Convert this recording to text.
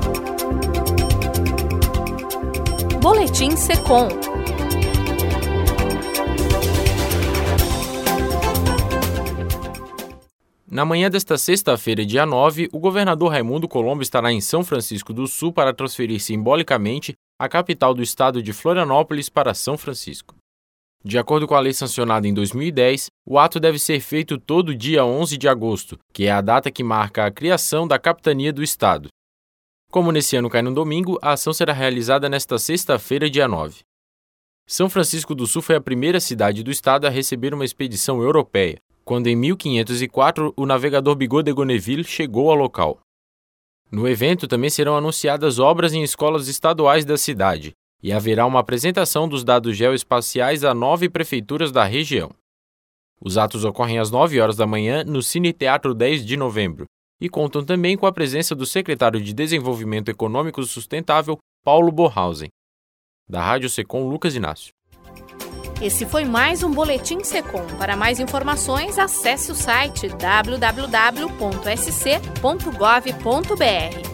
Boletim Secom. Na manhã desta sexta-feira, dia 9, o governador Raimundo Colombo estará em São Francisco do Sul para transferir simbolicamente a capital do estado de Florianópolis para São Francisco. De acordo com a lei sancionada em 2010, o ato deve ser feito todo dia 11 de agosto, que é a data que marca a criação da capitania do estado. Como nesse ano cai no domingo, a ação será realizada nesta sexta-feira, dia 9. São Francisco do Sul foi a primeira cidade do estado a receber uma expedição europeia, quando em 1504 o navegador Bigot de Gonneuville chegou ao local. No evento também serão anunciadas obras em escolas estaduais da cidade e haverá uma apresentação dos dados geoespaciais a 9 prefeituras da região. Os atos ocorrem às 9 horas da manhã no Cine Teatro 10 de novembro e contam também com a presença do secretário de Desenvolvimento Econômico Sustentável, Paulo Borhausen. Da Rádio Secom, Lucas Inácio. Esse foi mais um Boletim Secom. Para mais informações, acesse o site www.sc.gov.br.